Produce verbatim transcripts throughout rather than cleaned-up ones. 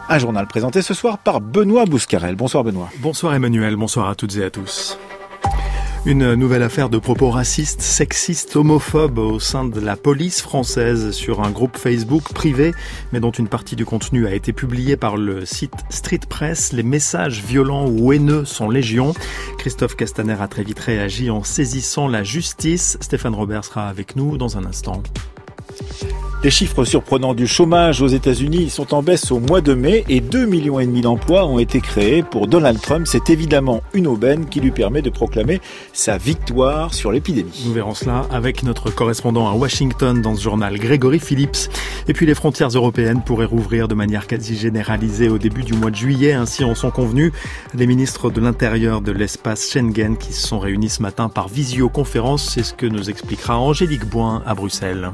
Un journal présenté ce soir par Benoît Bouscarel. Bonsoir Benoît. Bonsoir Emmanuel, bonsoir à toutes et à tous. Une nouvelle affaire de propos racistes, sexistes, homophobes au sein de la police française sur un groupe Facebook privé, mais dont une partie du contenu a été publié par le site Street Press. Les messages violents ou haineux sont légion. Christophe Castaner a très vite réagi en saisissant la justice. Stéphane Robert sera avec nous dans un instant. Les chiffres surprenants du chômage aux États-Unis sont en baisse au mois de mai et deux millions et demi d'emplois ont été créés. Pour Donald Trump, c'est évidemment une aubaine qui lui permet de proclamer sa victoire sur l'épidémie. Nous verrons cela avec notre correspondant à Washington dans ce journal, Grégory Phillips. Et puis les frontières européennes pourraient rouvrir de manière quasi généralisée au début du mois de juillet. Ainsi en sont convenus les ministres de l'Intérieur de l'espace Schengen qui se sont réunis ce matin par visioconférence. C'est ce que nous expliquera Angélique Boin à Bruxelles.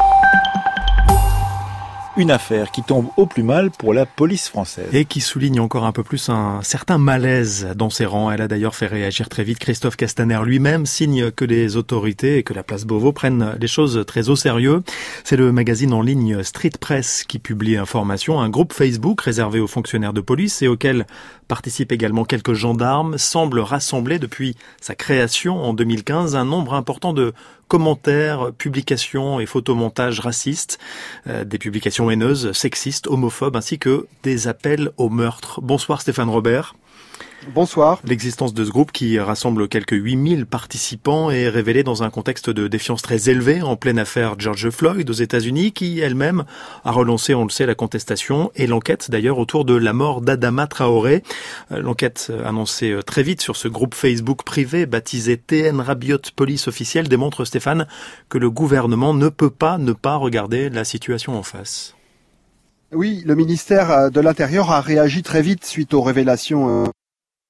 Une affaire qui tombe au plus mal pour la police française. Et qui souligne encore un peu plus un certain malaise dans ses rangs. Elle a d'ailleurs fait réagir très vite Christophe Castaner lui-même, signe que les autorités et que la place Beauvau prennent les choses très au sérieux. C'est le magazine en ligne Street Press qui publie l'information. Un groupe Facebook réservé aux fonctionnaires de police et auquel participent également quelques gendarmes semble rassembler depuis sa création en deux mille quinze un nombre important de commentaires, publications et photomontages racistes, euh, des publications haineuses, sexistes, homophobes, ainsi que des appels au meurtre. Bonsoir Stéphane Robert. Bonsoir. L'existence de ce groupe qui rassemble quelques huit mille participants est révélée dans un contexte de défiance très élevé en pleine affaire George Floyd aux États-Unis qui elle-même a relancé, on le sait, la contestation et l'enquête d'ailleurs autour de la mort d'Adama Traoré. L'enquête annoncée très vite sur ce groupe Facebook privé baptisé T N Rabiot Police Officielle démontre, Stéphane, que le gouvernement ne peut pas ne pas regarder la situation en face. Oui, le ministère de l'Intérieur a réagi très vite suite aux révélations euh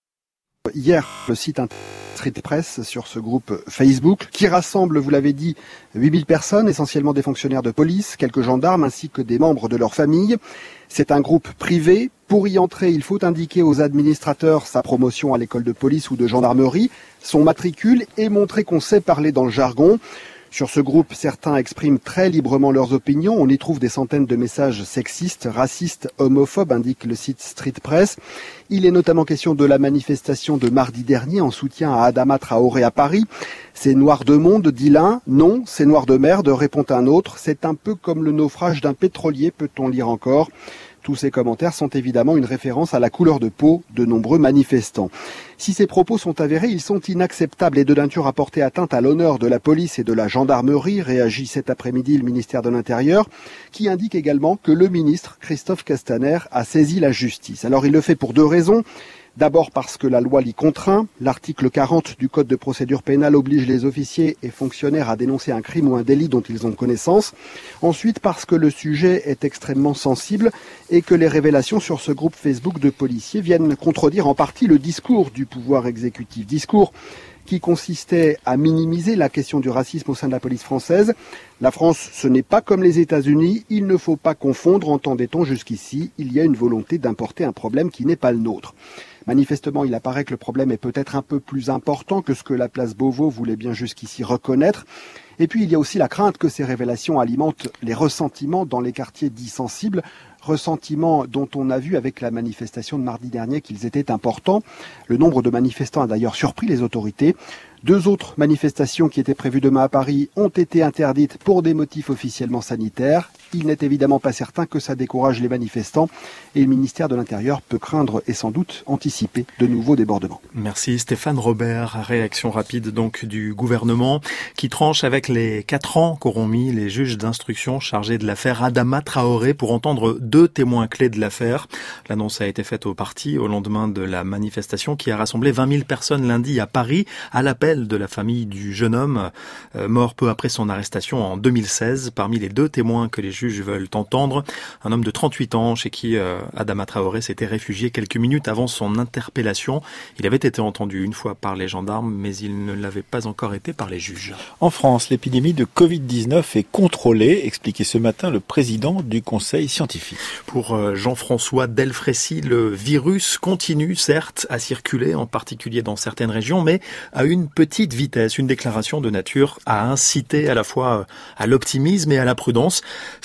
hier, le site Street Press sur ce groupe Facebook qui rassemble, vous l'avez dit, huit mille personnes, essentiellement des fonctionnaires de police, quelques gendarmes ainsi que des membres de leur famille. C'est un groupe privé. Pour y entrer, il faut indiquer aux administrateurs sa promotion à l'école de police ou de gendarmerie, son matricule et montrer qu'on sait parler dans le jargon. Sur ce groupe, certains expriment très librement leurs opinions. On y trouve des centaines de messages sexistes, racistes, homophobes, indique le site Street Press. Il est notamment question de la manifestation de mardi dernier en soutien à Adama Traoré à Paris. C'est noir de monde, dit l'un. Non, c'est noir de merde, répond un autre. C'est un peu comme le naufrage d'un pétrolier, peut-on lire encore. Tous ces commentaires sont évidemment une référence à la couleur de peau de nombreux manifestants. Si ces propos sont avérés, ils sont inacceptables et de nature à porter atteinte à l'honneur de la police et de la gendarmerie, réagit cet après-midi le ministère de l'Intérieur, qui indique également que le ministre Christophe Castaner a saisi la justice. Alors il le fait pour deux raisons. D'abord parce que la loi l'y contraint. L'article quarante du Code de procédure pénale oblige les officiers et fonctionnaires à dénoncer un crime ou un délit dont ils ont connaissance. Ensuite parce que le sujet est extrêmement sensible et que les révélations sur ce groupe Facebook de policiers viennent contredire en partie le discours du pouvoir exécutif. Discours qui consistait à minimiser la question du racisme au sein de la police française. La France, ce n'est pas comme les États-Unis, il ne faut pas confondre, entendait-on jusqu'ici, il y a une volonté d'importer un problème qui n'est pas le nôtre. Manifestement, il apparaît que le problème est peut-être un peu plus important que ce que la place Beauvau voulait bien jusqu'ici reconnaître. Et puis, il y a aussi la crainte que ces révélations alimentent les ressentiments dans les quartiers dits sensibles, ressentiments dont on a vu avec la manifestation de mardi dernier qu'ils étaient importants. Le nombre de manifestants a d'ailleurs surpris les autorités. Deux autres manifestations qui étaient prévues demain à Paris ont été interdites pour des motifs officiellement sanitaires. Il n'est évidemment pas certain que ça décourage les manifestants et le ministère de l'Intérieur peut craindre et sans doute anticiper de nouveaux débordements. Merci Stéphane Robert. Réaction rapide donc du gouvernement qui tranche avec les quatre ans qu'auront mis les juges d'instruction chargés de l'affaire Adama Traoré pour entendre deux témoins clés de l'affaire. L'annonce a été faite au parti au lendemain de la manifestation qui a rassemblé vingt mille personnes lundi à Paris à l'appel de la famille du jeune homme euh, mort peu après son arrestation en deux mille seize. Parmi les deux témoins que les juges veulent entendre, un homme de trente-huit ans chez qui euh, Adama Traoré s'était réfugié quelques minutes avant son interpellation. Il avait été entendu une fois par les gendarmes, mais il ne l'avait pas encore été par les juges. En France, l'épidémie de covid dix-neuf est contrôlée, expliquait ce matin le président du Conseil scientifique. Pour euh, Jean-François Delfrécy, le virus continue certes à circuler, en particulier dans certaines régions, mais à une petite vitesse, une déclaration de nature à inciter à la fois à l'optimisme et à la prudence.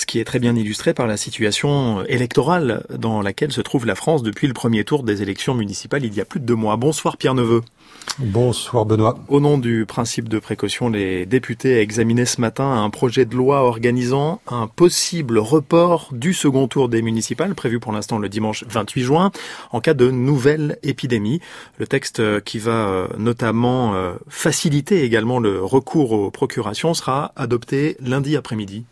Ce qui est très bien illustré par la situation électorale dans laquelle se trouve la France depuis le premier tour des élections municipales il y a plus de deux mois. Bonsoir Pierre Neveu. Bonsoir Benoît. Au nom du principe de précaution, les députés examinaient ce matin un projet de loi organisant un possible report du second tour des municipales, prévu pour l'instant le dimanche vingt-huit juin, en cas de nouvelle épidémie. Le texte qui va notamment faciliter également le recours aux procurations sera adopté lundi après-midi.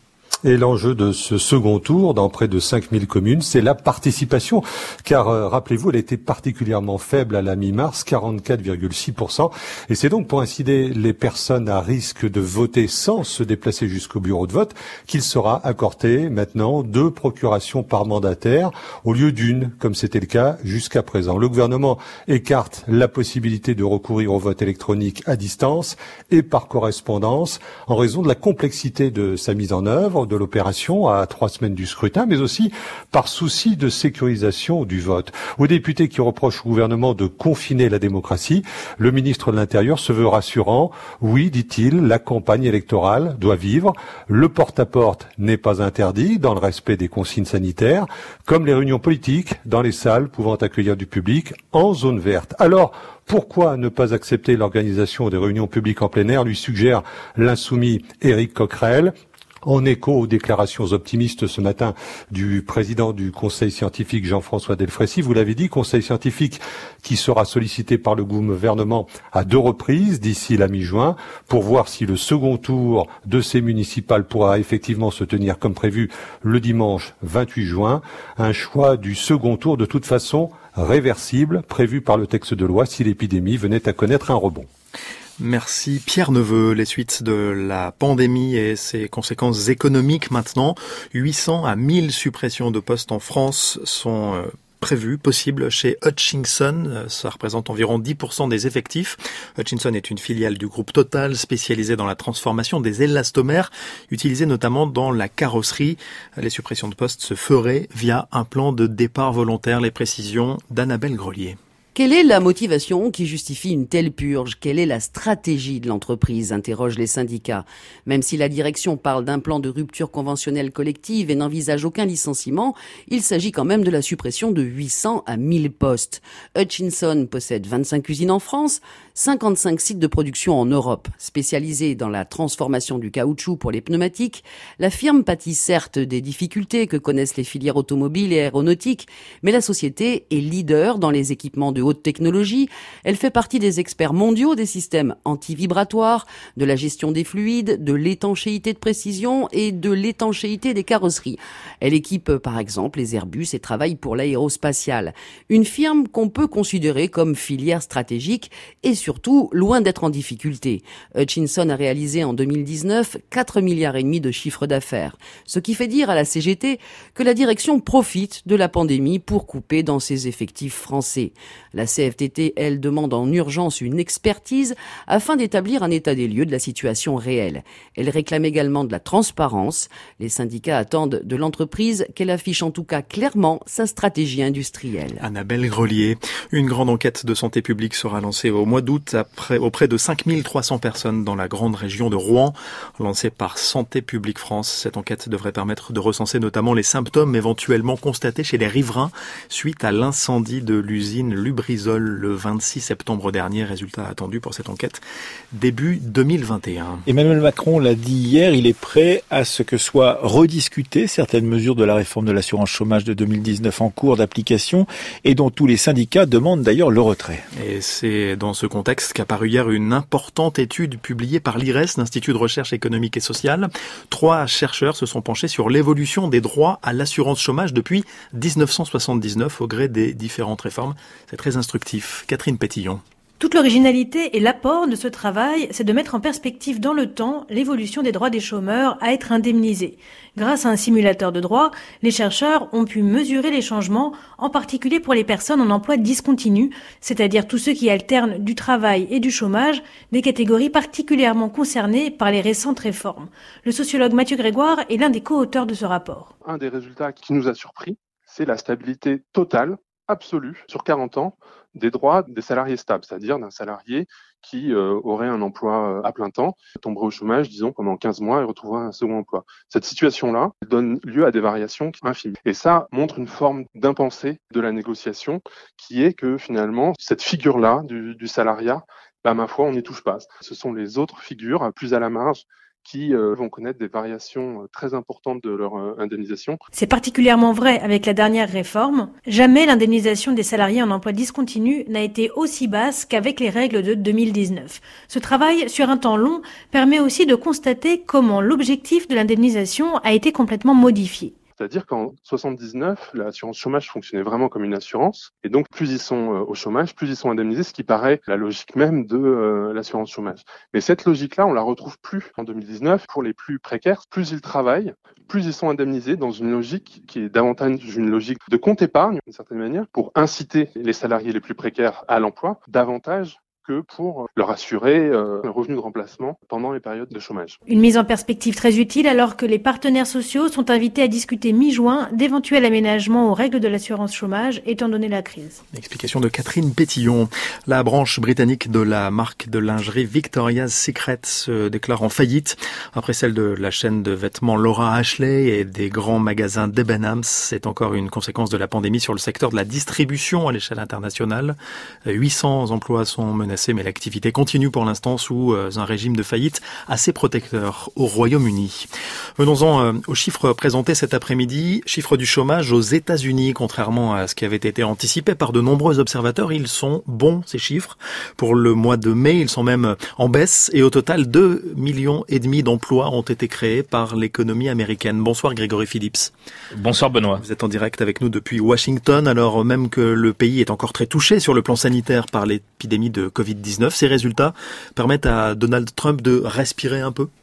Et l'enjeu de ce second tour, dans près de cinq mille communes, c'est la participation. Car, euh, rappelez-vous, elle était particulièrement faible à la mi-mars, quarante-quatre virgule six pour cent. Et c'est donc pour inciter les personnes à risque de voter sans se déplacer jusqu'au bureau de vote qu'il sera accordé maintenant deux procurations par mandataire au lieu d'une, comme c'était le cas jusqu'à présent. Le gouvernement écarte la possibilité de recourir au vote électronique à distance et par correspondance en raison de la complexité de sa mise en œuvre, de l'opération à trois semaines du scrutin, mais aussi par souci de sécurisation du vote. Aux députés qui reprochent au gouvernement de confiner la démocratie, le ministre de l'Intérieur se veut rassurant. Oui, dit-il, la campagne électorale doit vivre. Le porte-à-porte n'est pas interdit dans le respect des consignes sanitaires, comme les réunions politiques dans les salles pouvant accueillir du public en zone verte. Alors, pourquoi ne pas accepter l'organisation des réunions publiques en plein air, lui suggère l'insoumis Éric Coquerel. En écho aux déclarations optimistes ce matin du président du Conseil scientifique Jean-François Delfraissy, vous l'avez dit, Conseil scientifique qui sera sollicité par le gouvernement à deux reprises d'ici la mi-juin pour voir si le second tour de ces municipales pourra effectivement se tenir comme prévu le dimanche vingt-huit juin. Un choix du second tour de toute façon réversible, prévu par le texte de loi si l'épidémie venait à connaître un rebond. Merci Pierre Neveu. Les suites de la pandémie et ses conséquences économiques maintenant. huit cents à mille suppressions de postes en France sont euh, prévues, possibles chez Hutchinson. Ça représente environ dix pour cent des effectifs. Hutchinson est une filiale du groupe Total spécialisée dans la transformation des élastomères, utilisés notamment dans la carrosserie. Les suppressions de postes se feraient via un plan de départ volontaire. Les précisions d'Annabelle Grelier. Quelle est la motivation qui justifie une telle purge ? Quelle est la stratégie de l'entreprise ? Interrogent les syndicats. Même si la direction parle d'un plan de rupture conventionnelle collective et n'envisage aucun licenciement, il s'agit quand même de la suppression de huit cents à mille postes. Hutchinson possède vingt-cinq usines en France, cinquante-cinq sites de production en Europe. Spécialisée dans la transformation du caoutchouc pour les pneumatiques, la firme pâtit certes des difficultés que connaissent les filières automobiles et aéronautiques, mais la société est leader dans les équipements de haute technologie. Elle fait partie des experts mondiaux des systèmes anti-vibratoires, de la gestion des fluides, de l'étanchéité de précision et de l'étanchéité des carrosseries. Elle équipe par exemple les Airbus et travaille pour l'aérospatiale. Une firme qu'on peut considérer comme filière stratégique et surtout loin d'être en difficulté. Hutchinson a réalisé en deux mille dix-neuf quatre milliards et demi de chiffre d'affaires. Ce qui fait dire à la C G T que la direction profite de la pandémie pour couper dans ses effectifs français. La C F T T, elle, demande en urgence une expertise afin d'établir un état des lieux de la situation réelle. Elle réclame également de la transparence. Les syndicats attendent de l'entreprise qu'elle affiche en tout cas clairement sa stratégie industrielle. Annabelle Grelier. Une grande enquête de santé publique sera lancée au mois d'août après, auprès de cinq mille trois cents personnes dans la grande région de Rouen, lancée par Santé publique France. Cette enquête devrait permettre de recenser notamment les symptômes éventuellement constatés chez les riverains suite à l'incendie de l'usine Lubrizol le vingt-six septembre dernier. Résultat attendu pour cette enquête début deux mille vingt et un. Emmanuel Macron l'a dit hier, il est prêt à ce que soient rediscutées certaines mesures de la réforme de l'assurance chômage de deux mille dix-neuf en cours d'application et dont tous les syndicats demandent d'ailleurs le retrait. Et c'est dans ce contexte qu'apparut hier une importante étude publiée par l'I R E S, l'Institut de recherche économique et sociale. Trois chercheurs se sont penchés sur l'évolution des droits à l'assurance chômage depuis dix-neuf cent soixante-dix-neuf au gré des différentes réformes. C'est très instructif. Catherine Pétillon. Toute l'originalité et l'apport de ce travail, c'est de mettre en perspective dans le temps l'évolution des droits des chômeurs à être indemnisés. Grâce à un simulateur de droits, les chercheurs ont pu mesurer les changements, en particulier pour les personnes en emploi discontinu, c'est-à-dire tous ceux qui alternent du travail et du chômage, des catégories particulièrement concernées par les récentes réformes. Le sociologue Mathieu Grégoire est l'un des co-auteurs de ce rapport. Un des résultats qui nous a surpris, c'est la stabilité totale absolue sur quarante ans des droits des salariés stables, c'est-à-dire d'un salarié qui euh, aurait un emploi à plein temps, tomberait au chômage, disons, pendant quinze mois et retrouverait un second emploi. Cette situation-là donne lieu à des variations infimes. Et ça montre une forme d'impensé de la négociation qui est que finalement, cette figure-là du, du salariat, bah, ma foi, on n'y touche pas. Ce sont les autres figures, plus à la marge, qui euh, vont connaître des variations euh, très importantes de leur euh, indemnisation. C'est particulièrement vrai avec la dernière réforme. Jamais l'indemnisation des salariés en emploi discontinu n'a été aussi basse qu'avec les règles de deux mille dix-neuf. Ce travail sur un temps long permet aussi de constater comment l'objectif de l'indemnisation a été complètement modifié. C'est-à-dire qu'en soixante-dix-neuf, l'assurance chômage fonctionnait vraiment comme une assurance. Et donc, plus ils sont euh, au chômage, plus ils sont indemnisés, ce qui paraît la logique même de euh, l'assurance chômage. Mais cette logique-là, on la retrouve plus en deux mille dix-neuf. Pour les plus précaires, plus ils travaillent, plus ils sont indemnisés dans une logique qui est davantage une logique de compte épargne, d'une certaine manière, pour inciter les salariés les plus précaires à l'emploi, davantage que pour leur assurer euh, un revenu de remplacement pendant les périodes de chômage. Une mise en perspective très utile alors que les partenaires sociaux sont invités à discuter mi-juin d'éventuels aménagements aux règles de l'assurance chômage étant donné la crise. Explication de Catherine Pétillon. La branche britannique de la marque de lingerie Victoria's Secret se déclare en faillite après celle de la chaîne de vêtements Laura Ashley et des grands magasins Debenhams. C'est encore une conséquence de la pandémie sur le secteur de la distribution à l'échelle internationale. huit cents emplois sont menacés, mais l'activité continue pour l'instant sous un régime de faillite assez protecteur au Royaume-Uni. Venons-en aux chiffres présentés cet après-midi. Chiffres du chômage aux États-Unis, contrairement à ce qui avait été anticipé par de nombreux observateurs, ils sont bons, ces chiffres. Pour le mois de mai, ils sont même en baisse et au total, deux millions et demi d'emplois ont été créés par l'économie américaine. Bonsoir Grégory Phillips. Bonsoir Benoît. Vous êtes en direct avec nous depuis Washington, alors même que le pays est encore très touché sur le plan sanitaire par l'épidémie de covid dix-neuf. Ces résultats permettent à Donald Trump de respirer un peu?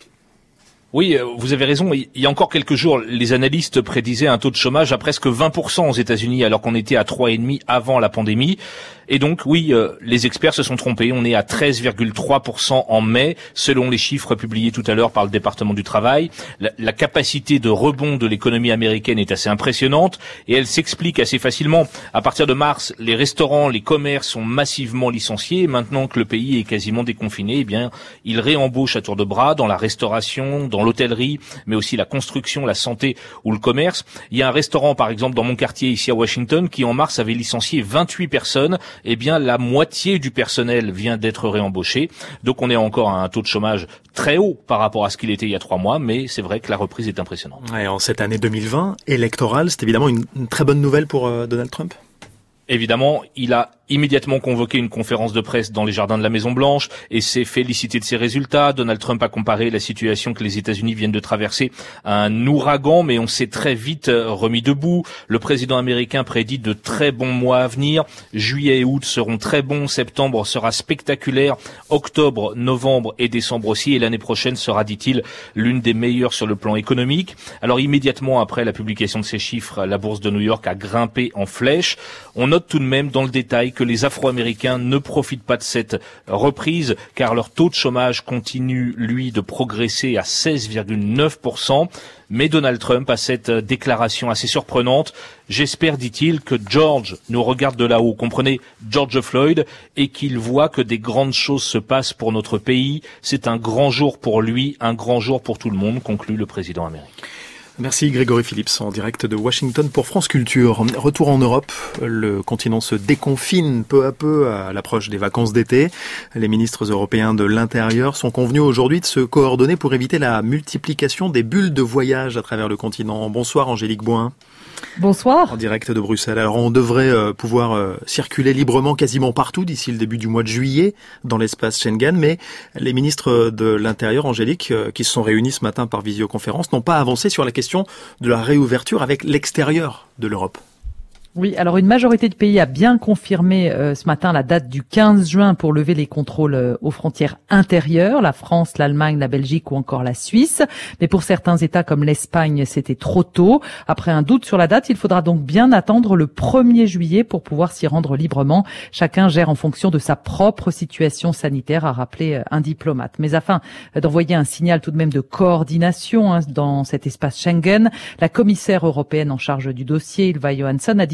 Oui, vous avez raison. Il y a encore quelques jours, les analystes prédisaient un taux de chômage à presque vingt pour cent aux États-Unis, alors qu'on était à trois virgule cinq avant la pandémie. Et donc, oui, euh, les experts se sont trompés. On est à treize virgule trois pour cent en mai, selon les chiffres publiés tout à l'heure par le département du travail. La, la capacité de rebond de l'économie américaine est assez impressionnante et elle s'explique assez facilement. À partir de mars, les restaurants, les commerces sont massivement licenciés. Maintenant que le pays est quasiment déconfiné, eh bien, ils réembauchent à tour de bras dans la restauration, dans l'hôtellerie, mais aussi la construction, la santé ou le commerce. Il y a un restaurant, par exemple, dans mon quartier ici à Washington, qui en mars avait licencié vingt-huit personnes. Eh bien, la moitié du personnel vient d'être réembauché. Donc, on est encore à un taux de chômage très haut par rapport à ce qu'il était il y a trois mois, mais c'est vrai que la reprise est impressionnante. Ouais, en cette année deux mille vingt, électorale, c'est évidemment une, une très bonne nouvelle pour euh, Donald Trump. Évidemment, il a immédiatement convoqué une conférence de presse dans les jardins de la Maison-Blanche et s'est félicité de ses résultats. Donald Trump a comparé la situation que les États-Unis viennent de traverser à un ouragan, mais on s'est très vite remis debout. Le président américain prédit de très bons mois à venir. Juillet et août seront très bons, septembre sera spectaculaire, octobre, novembre et décembre aussi, et l'année prochaine sera, dit-il, l'une des meilleures sur le plan économique. Alors immédiatement après la publication de ces chiffres, la bourse de New York a grimpé en flèche. On note tout de même dans le détail que les Afro-Américains ne profitent pas de cette reprise car leur taux de chômage continue, lui, de progresser à seize virgule neuf pour cent. Mais Donald Trump a cette déclaration assez surprenante. J'espère, dit-il, que George nous regarde de là-haut, comprenez George Floyd, et qu'il voit que des grandes choses se passent pour notre pays. C'est un grand jour pour lui, un grand jour pour tout le monde, conclut le président américain. Merci Grégory Phillips en direct de Washington pour France Culture. Retour en Europe, le continent se déconfine peu à peu à l'approche des vacances d'été. Les ministres européens de l'Intérieur sont convenus aujourd'hui de se coordonner pour éviter la multiplication des bulles de voyage à travers le continent. Bonsoir Angélique Boin. Bonsoir. En direct de Bruxelles. Alors on devrait euh, pouvoir euh, circuler librement quasiment partout d'ici le début du mois de juillet dans l'espace Schengen, mais les ministres de l'Intérieur, Angélique, euh, qui se sont réunis ce matin par visioconférence, n'ont pas avancé sur la question de la réouverture avec l'extérieur de l'Europe. Oui, alors une majorité de pays a bien confirmé euh, ce matin la date du quinze juin pour lever les contrôles euh, aux frontières intérieures, la France, l'Allemagne, la Belgique ou encore la Suisse. Mais pour certains États comme l'Espagne, c'était trop tôt. Après un doute sur la date, il faudra donc bien attendre le premier juillet pour pouvoir s'y rendre librement. Chacun gère en fonction de sa propre situation sanitaire, a rappelé euh, un diplomate. Mais afin d'envoyer un signal tout de même de coordination hein, dans cet espace Schengen, la commissaire européenne en charge du dossier, Ylva Johansson, a dit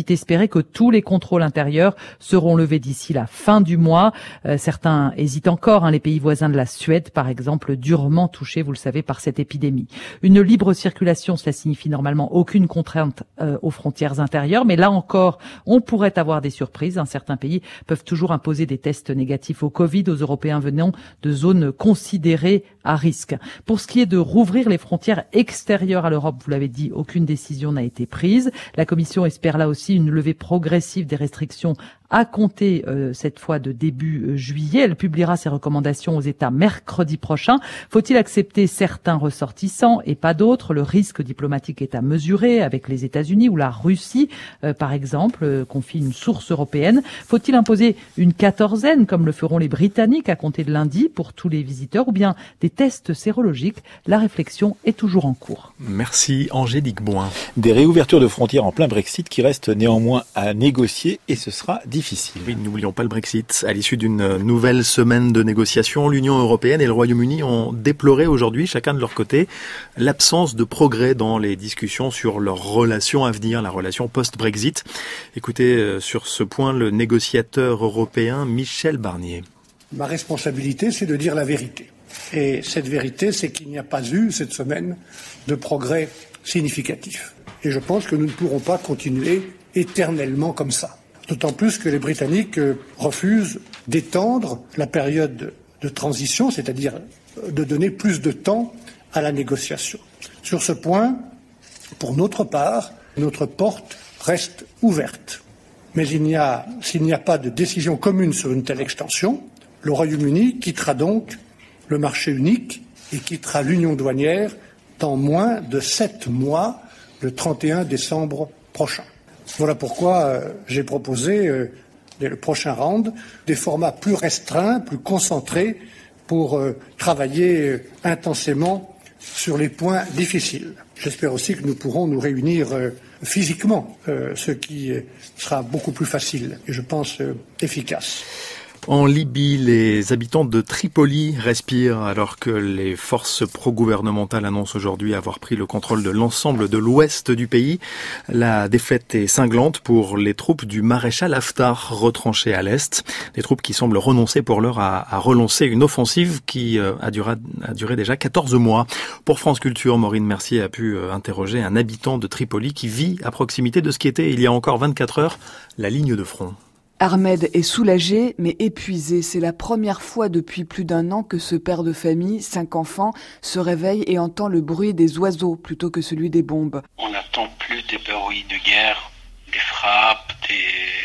est espéré que tous les contrôles intérieurs seront levés d'ici la fin du mois. Euh, certains hésitent encore, hein, les pays voisins de la Suède, par exemple, durement touchés, vous le savez, par cette épidémie. Une libre circulation, cela signifie normalement aucune contrainte euh, aux frontières intérieures, mais là encore, on pourrait avoir des surprises. Hein. Certains pays peuvent toujours imposer des tests négatifs au Covid aux Européens venant de zones considérées à risque. Pour ce qui est de rouvrir les frontières extérieures à l'Europe, vous l'avez dit, aucune décision n'a été prise. La Commission espère là aussi une levée progressive des restrictions à compter euh, cette fois de début euh, juillet. Elle publiera ses recommandations aux États mercredi prochain. Faut-il accepter certains ressortissants et pas d'autres? Le risque diplomatique est à mesurer avec les États-Unis ou la Russie, euh, par exemple, euh, confie une source européenne. Faut-il imposer une quatorzaine, comme le feront les Britanniques à compter de lundi pour tous les visiteurs, ou bien des tests sérologiques? La réflexion est toujours en cours. Merci Angélique Boin. Des réouvertures de frontières en plein Brexit qui restent néanmoins à négocier et ce sera difficile. Oui, n'oublions pas le Brexit. À l'issue d'une nouvelle semaine de négociations, l'Union européenne et le Royaume-Uni ont déploré aujourd'hui, chacun de leur côté, l'absence de progrès dans les discussions sur leur relation à venir, la relation post-Brexit. Écoutez sur ce point le négociateur européen Michel Barnier. Ma responsabilité, c'est de dire la vérité. Et cette vérité, c'est qu'il n'y a pas eu, cette semaine, de progrès significatif. Et je pense que nous ne pourrons pas continuer éternellement comme ça. D'autant plus que les Britanniques refusent d'étendre la période de transition, c'est-à-dire de donner plus de temps à la négociation. Sur ce point, pour notre part, notre porte reste ouverte. Mais il n'y a, s'il n'y a pas de décision commune sur une telle extension, le Royaume-Uni quittera donc le marché unique et quittera l'union douanière dans moins de sept mois, le trente et un décembre prochain. Voilà pourquoi euh, j'ai proposé, euh, dès le prochain round, des formats plus restreints, plus concentrés, pour euh, travailler euh, intensément sur les points difficiles. J'espère aussi que nous pourrons nous réunir euh, physiquement, euh, ce qui euh, sera beaucoup plus facile et je pense euh, efficace. En Libye, les habitants de Tripoli respirent alors que les forces pro-gouvernementales annoncent aujourd'hui avoir pris le contrôle de l'ensemble de l'ouest du pays. La défaite est cinglante pour les troupes du maréchal Haftar retranchées à l'est. Des troupes qui semblent renoncer pour l'heure à, à relancer une offensive qui a duré, a duré déjà quatorze mois. Pour France Culture, Maureen Mercier a pu interroger un habitant de Tripoli qui vit à proximité de ce qui était il y a encore vingt-quatre heures la ligne de front. Ahmed est soulagé, mais épuisé. C'est la première fois depuis plus d'un an que ce père de famille, cinq enfants, se réveille et entend le bruit des oiseaux plutôt que celui des bombes. On n'entend plus des bruits de guerre, des frappes, des...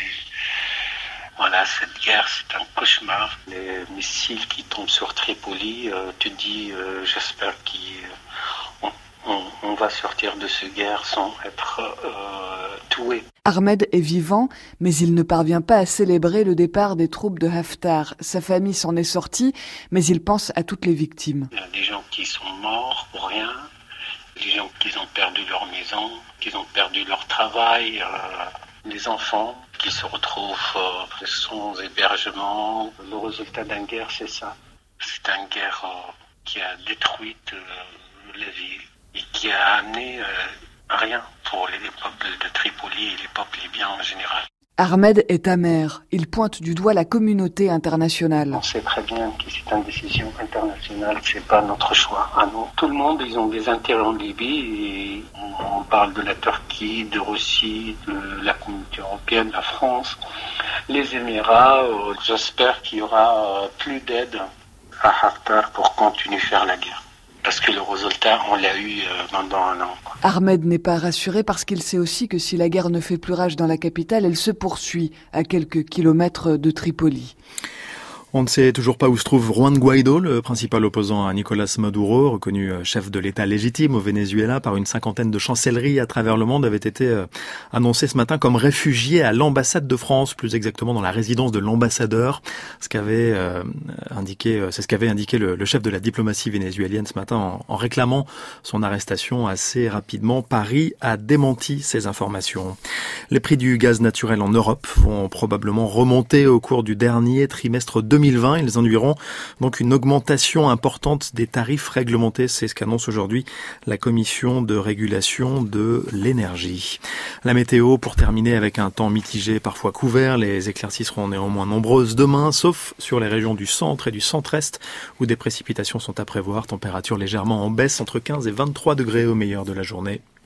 Voilà, cette guerre, c'est un cauchemar. Les missiles qui tombent sur Tripoli, euh, tu dis, euh, j'espère qu'on on, on va sortir de cette guerre sans être euh, tué. Ahmed est vivant, mais il ne parvient pas à célébrer le départ des troupes de Haftar. Sa famille s'en est sortie, mais il pense à toutes les victimes. Il y a des gens qui sont morts pour rien, des gens qui ont perdu leur maison, qui ont perdu leur travail, euh, des enfants qui se retrouvent euh, sans hébergement. Le résultat d'une guerre, c'est ça. C'est une guerre euh, qui a détruit euh, la ville et qui a amené... Euh, rien pour les peuples de Tripoli et les peuples libyens en général. Ahmed est amer. Il pointe du doigt la communauté internationale. On sait très bien que c'est une décision internationale, c'est pas notre choix à nous. Tout le monde, ils ont des intérêts en Libye et on parle de la Turquie, de Russie, de la communauté européenne, la France, les Émirats. J'espère qu'il y aura plus d'aide à Haftar pour continuer à faire la guerre. Parce que le résultat, on l'a eu pendant un an. Ahmed n'est pas rassuré parce qu'il sait aussi que si la guerre ne fait plus rage dans la capitale, elle se poursuit à quelques kilomètres de Tripoli. On ne sait toujours pas où se trouve Juan Guaidó, le principal opposant à Nicolás Maduro, reconnu chef de l'État légitime au Venezuela par une cinquantaine de chancelleries à travers le monde, avait été annoncé ce matin comme réfugié à l'ambassade de France, plus exactement dans la résidence de l'ambassadeur. Ce qu'avait euh, indiqué, c'est ce qu'avait indiqué le, le chef de la diplomatie vénézuélienne ce matin en, en réclamant son arrestation assez rapidement. Paris a démenti ces informations. Les prix du gaz naturel en Europe vont probablement remonter au cours du dernier trimestre deux mille mille vingt. Ils induiront donc une augmentation importante des tarifs réglementés. C'est ce qu'annonce aujourd'hui la Commission de régulation de l'énergie. La météo, pour terminer, avec un temps mitigé, parfois couvert. Les éclaircies seront néanmoins nombreuses demain, sauf sur les régions du centre et du centre-est, où des précipitations sont à prévoir. Température légèrement en baisse, entre quinze et vingt-trois degrés au meilleur de la journée.